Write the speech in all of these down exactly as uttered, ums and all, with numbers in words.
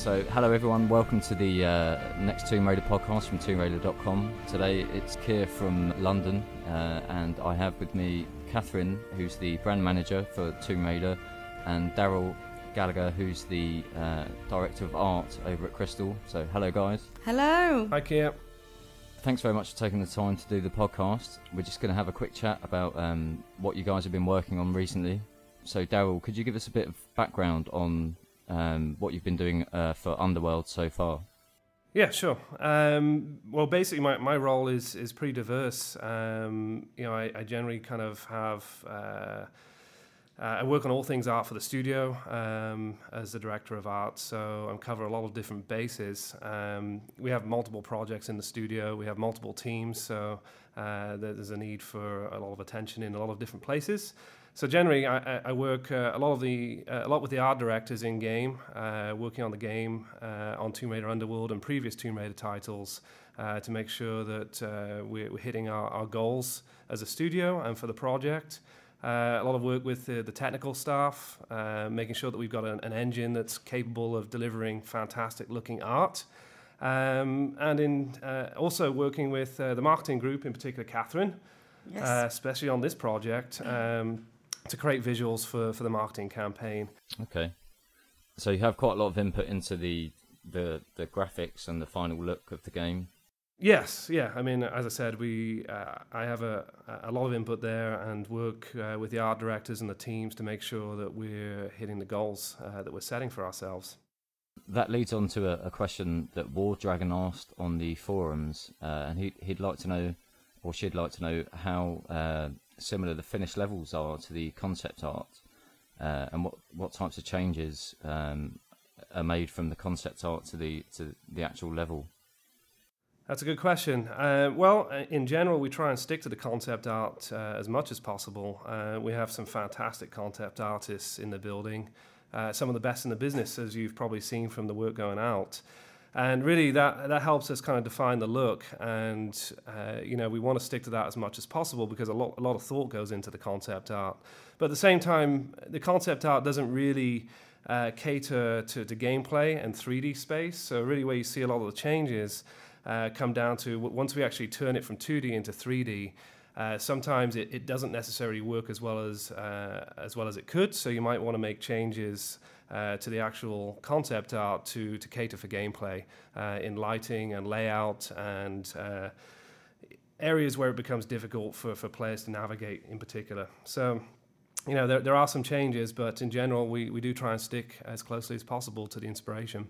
So, hello everyone, welcome to the uh, next Tomb Raider podcast from tomb raider dot com. Today it's Keir from London, uh, and I have with me Catherine, who's the brand manager for Tomb Raider, and Daryl Gallagher, who's the uh, director of art over at Crystal. So, hello guys. Hello. Hi Keir. Thanks very much for taking the time to do the podcast. We're just going to have a quick chat about um, what you guys have been working on recently. So, Daryl, could you give us a bit of background on um, what you've been doing uh, for Underworld so far? Yeah, sure. Um, well, basically, my, my role is is pretty diverse. Um, you know, I, I generally kind of have uh, uh, I work on all things art for the studio um, as the director of art. So I cover a lot of different bases. Um, we have multiple projects in the studio. We have multiple teams. So uh, there's a need for a lot of attention in a lot of different places. So generally, I, I work uh, a lot of the uh, a lot with the art directors in game, uh, working on the game, uh, on Tomb Raider Underworld and previous Tomb Raider titles, uh, to make sure that uh, we're, we're hitting our, our goals as a studio and for the project. Uh, a lot of work with the, the technical staff, uh, making sure that we've got an, an engine that's capable of delivering fantastic-looking art, um, and in uh, also working with uh, the marketing group, in particular Catherine, Yes. uh, especially on this project. Um, to create visuals for, for the marketing campaign. Okay. So you have quite a lot of input into the, the the graphics and the final look of the game. Yes, yeah. I mean, as I said, we uh, I have a, a lot of input there and work uh, with the art directors and the teams to make sure that we're hitting the goals uh, that we're setting for ourselves. That leads on to a, a question that War Dragon asked on the forums, uh, and he, he'd like to know, or she'd like to know, how uh, similar the finished levels are to the concept art, uh, and what, what types of changes um, are made from the concept art to the to the actual level. That's a good question. Uh, well, in general, we try and stick to the concept art uh, as much as possible. Uh, we have some fantastic concept artists in the building, uh, some of the best in the business, as you've probably seen from the work going out. And really, that that helps us kind of define the look, and uh, you know, we want to stick to that as much as possible because a lot a lot of thought goes into the concept art. But at the same time, the concept art doesn't really uh, cater to, to gameplay and three D space. So really, where you see a lot of the changes uh, come down to once we actually turn it from two D into three D. Uh, sometimes it, it doesn't necessarily work as well as uh, as well as it could. So you might want to make changes Uh, to the actual concept art to, to cater for gameplay uh, in lighting and layout and uh, areas where it becomes difficult for, for players to navigate in particular. So, you know, there, there are some changes, but in general, we, we do try and stick as closely as possible to the inspiration.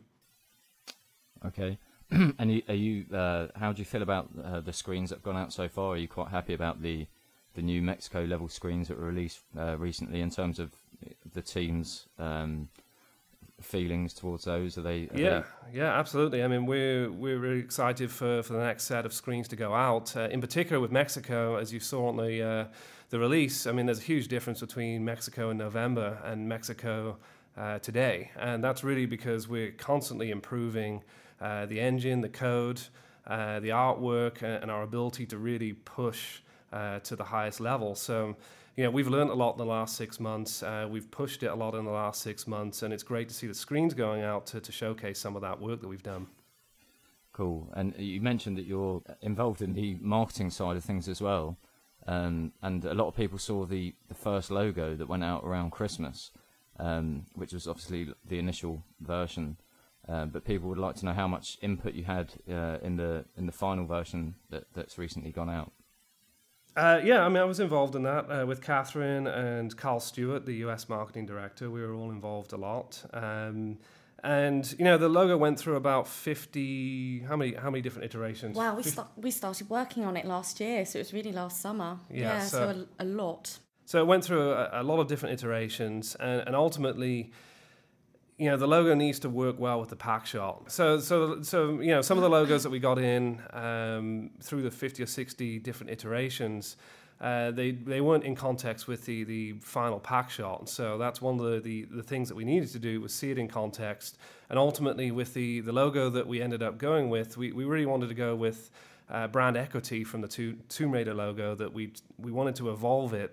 Okay. And you, are you? Uh, how do you feel about uh, the screens that have gone out so far? Are you quite happy about the the new Mexico level screens that were released uh, recently in terms of the team's um, feelings towards those? Are they? Are yeah, they... yeah, absolutely. I mean, we're we're really excited for, for the next set of screens to go out. Uh, in particular, with Mexico, as you saw on the uh, the release. I mean, there's a huge difference between Mexico in November and Mexico uh, today, and that's really because we're constantly improving uh, the engine, the code, uh, the artwork, and, and our ability to really push uh, to the highest level. So. You know, we've learned a lot in the last six months. Uh, we've pushed it a lot in the last six months, and it's great to see the screens going out to, to showcase some of that work that we've done. Cool. And you mentioned that you're involved in the marketing side of things as well, um, and a lot of people saw the, the first logo that went out around Christmas, um, which was obviously the initial version. Uh, but people would like to know how much input you had uh, in the in the final version that, that's recently gone out. Uh, yeah, I mean, I was involved in that uh, with Catherine and Carl Stewart, the U S marketing director. We were all involved a lot. Um, and, you know, the logo went through about fifty, how many how many different iterations? Wow, we, st- we started working on it last year, so it was really last summer. Yeah, yeah so, so a, a lot. So it went through a, a lot of different iterations, and, and ultimately, you know, the logo needs to work well with the pack shot. So, so, so you know, some of the logos that we got in um, through the fifty or sixty different iterations, uh, they they weren't in context with the, the final pack shot. So that's one of the, the, the things that we needed to do was see it in context. And ultimately, with the, the logo that we ended up going with, we, we really wanted to go with uh, brand equity from the two, Tomb Raider logo, that we we wanted to evolve it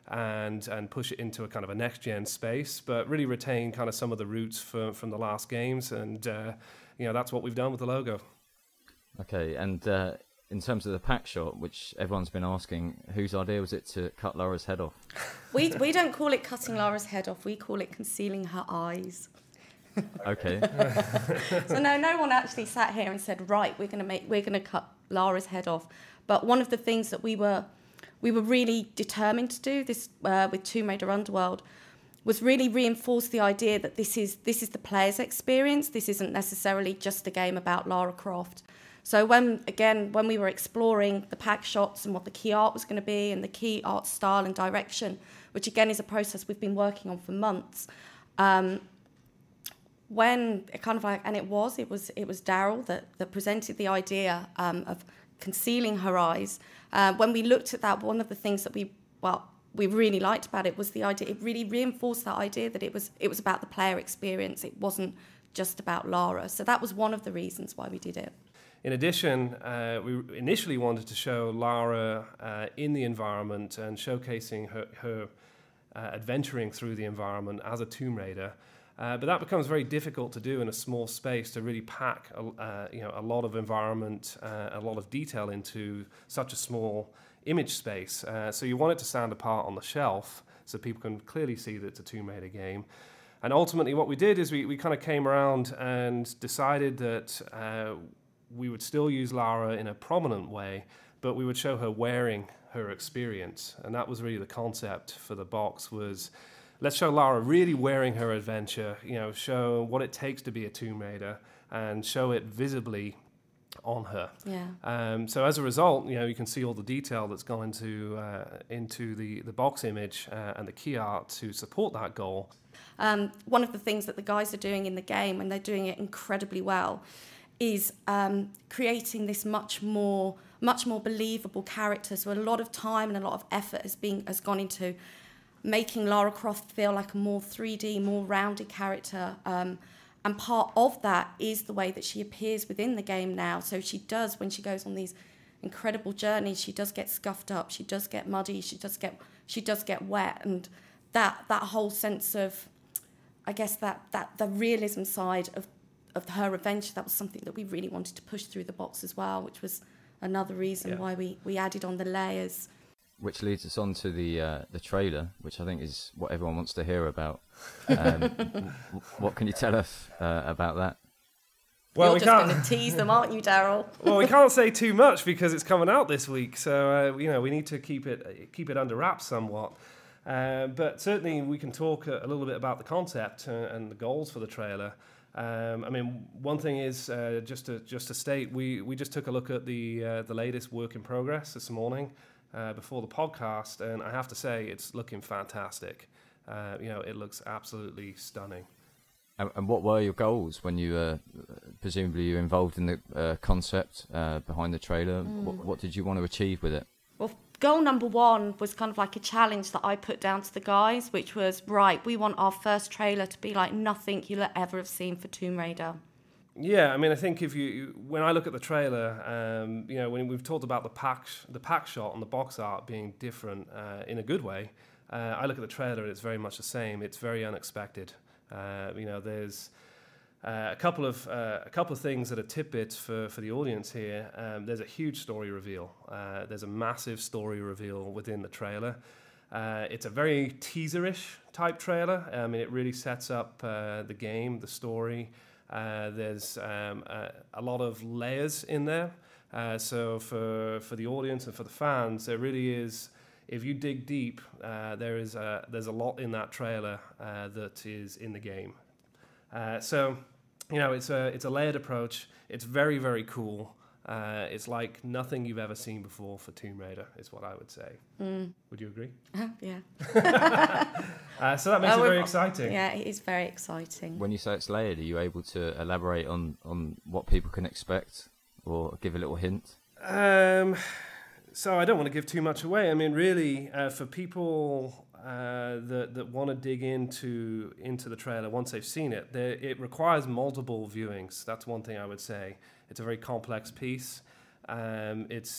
and and push it into a kind of a next gen space, but really retain kind of some of the roots from from the last games, and uh, you know that's what we've done with the logo. Okay, and uh, in terms of the pack shot, which everyone's been asking, whose idea was it to cut Lara's head off? We we don't call it cutting Lara's head off. We call it concealing her eyes. Okay. So no, no one actually sat here and said, right, we're going to make, we're going to cut Lara's head off. But one of the things that we were, we were really determined to do this uh, with Tomb Raider Underworld was really reinforce the idea that this is this is the player's experience. This isn't necessarily just a game about Lara Croft. So when again, when we were exploring the pack shots and what the key art was going to be and the key art style and direction, which again is a process we've been working on for months. Um, When it kind of like, and it was, it was, it was Daryl that, that presented the idea um, of concealing her eyes. Uh, when we looked at that, one of the things that we, well, we really liked about it was the idea. It really reinforced that idea that it was, it was about the player experience. It wasn't just about Lara. So that was one of the reasons why we did it. In addition, uh, we initially wanted to show Lara uh, in the environment and showcasing her, her uh, adventuring through the environment as a Tomb Raider. Uh, but that becomes very difficult to do in a small space, to really pack a, uh, you know, a lot of environment, uh, a lot of detail into such a small image space. Uh, so you want it to stand apart on the shelf so people can clearly see that it's a Tomb Raider game. And ultimately what we did is we, we kind of came around and decided that uh, we would still use Lara in a prominent way, but we would show her wearing her experience. And that was really the concept for the box, was let's show Lara really wearing her adventure, you know, show what it takes to be a Tomb Raider and show it visibly on her. Yeah. Um, so as a result, you know, you can see all the detail that's gone into uh, into the, the box image uh, and the key art to support that goal. Um, one of the things that the guys are doing in the game, and they're doing it incredibly well, is um, creating this much more, much more believable character. So a lot of time and a lot of effort has been has gone into making Lara Croft feel like a more three D, more rounded character. Um, and part of that is the way that she appears within the game now. So she does, when she goes on these incredible journeys, she does get scuffed up, she does get muddy, she does get she does get wet. And that that whole sense of, I guess, that that the realism side of, of her adventure, that was something that we really wanted to push through the box as well, which was another reason Yeah. why we, we added on the layers. Which leads us on to the uh, the trailer, which I think is what everyone wants to hear about. Um, w- what can you tell us uh, about that? Well, You're we just can't. going to tease them, aren't you, Daryl? Well, we can't say too much because it's coming out this week, so uh, you know we need to keep it keep it under wraps somewhat. Uh, but certainly, we can talk a, a little bit about the concept uh, and the goals for the trailer. Um, I mean, one thing is uh, just to just to state, we we just took a look at the uh, the latest work in progress this morning uh, before the podcast, and I have to say it's looking fantastic. Uh, you know, it looks absolutely stunning. And, and what were your goals when you uh, presumably you were involved in the uh, concept uh, behind the trailer? Mm. What, what did you want to achieve with it? Well, goal number one was kind of like a challenge that I put down to the guys, which was, right, we want our first trailer to be like nothing you'll ever have seen for Tomb Raider. Yeah, I mean, I think if you, when I look at the trailer, um, you know, when we've talked about the pack, the pack shot and the box art being different uh, in a good way, uh, I look at the trailer and it's very much the same. It's very unexpected. Uh, you know, there's uh, a couple of uh, a couple of things that are tidbits for, for the audience here. Um, there's a huge story reveal. Uh, there's a massive story reveal within the trailer. Uh, it's a very teaserish type trailer. I mean, it really sets up uh, the game, the story. Uh, there's um, a, a lot of layers in there. Uh, so for for the audience and for the fans, there really is. If you dig deep, uh, there is a, there's a lot in that trailer uh, that is in the game. Uh, so, you know, it's a it's a layered approach. It's very very cool. Uh, it's like nothing you've ever seen before for Tomb Raider, is what I would say. Mm. Would you agree? Uh, yeah. uh, so that makes Oh, it very we're- exciting. Yeah, it is very exciting. When you say it's layered, are you able to elaborate on, on what people can expect or give a little hint? Um, so I don't want to give too much away. I mean, really, uh, for people uh, that that want to dig into into the trailer once they've seen it, there, it requires multiple viewings. That's one thing I would say. It's a very complex piece. Um, it's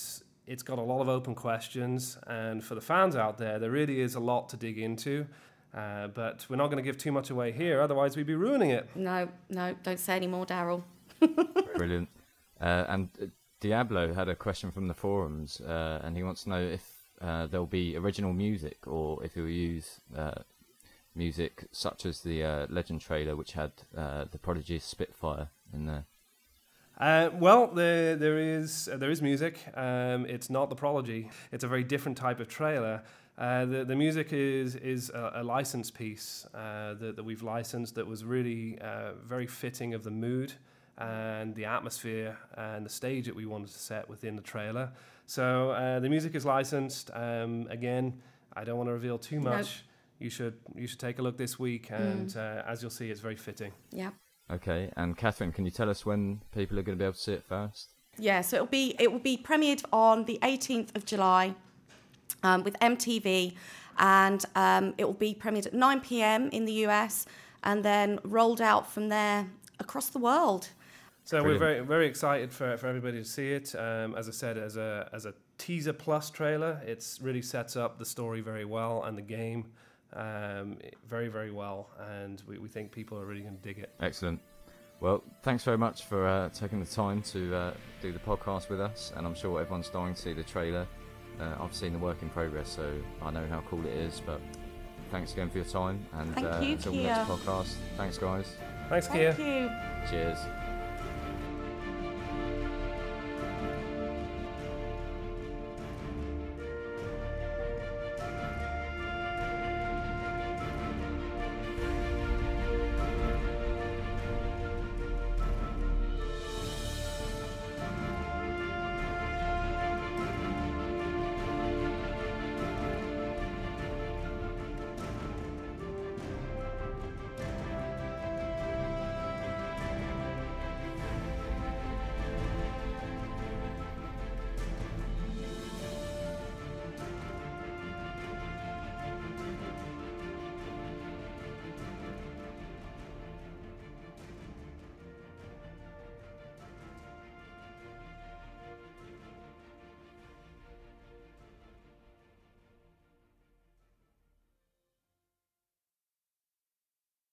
it's got a lot of open questions, and for the fans out there, there really is a lot to dig into. Uh, but we're not going to give too much away here, otherwise we'd be ruining it. No, no, don't say any more, Daryl. Brilliant. Uh, and uh, Diablo had a question from the forums, uh, and he wants to know if uh, there'll be original music or if you'll use uh, music such as the uh, Legend trailer, which had uh, the Prodigy Spitfire in there. Uh, well, there there is uh, there is music. Um, it's not the Prodigy. It's a very different type of trailer. Uh, the the music is is a, a licensed piece uh, that that we've licensed that was really uh, very fitting of the mood and the atmosphere and the stage that we wanted to set within the trailer. So uh, the music is licensed. Um, again, I don't want to reveal too much. Nope. You should you should take a look this week, and mm. uh, as you'll see, it's very fitting. Yeah. Okay, and Catherine, can you tell us when people are going to be able to see it first? Yeah, so it'll be it will be premiered on the eighteenth of July um, with M T V, and um, it will be premiered at nine p.m. in the U S and then rolled out from there across the world. So Brilliant. we're very very excited for, for everybody to see it. Um, as I said, as a as a teaser plus trailer, it really sets up the story very well and the game um, very very well, and we, we think people are really going to dig it. Excellent. Well, thanks very much for uh, taking the time to uh, do the podcast with us, and I'm sure everyone's dying to see the trailer. Uh, I've seen the work in progress, so I know how cool it is. But thanks again for your time, and Thank uh, you, until Kia. the next podcast. Thanks, guys. Thanks, Kia. Thank you. Cheers.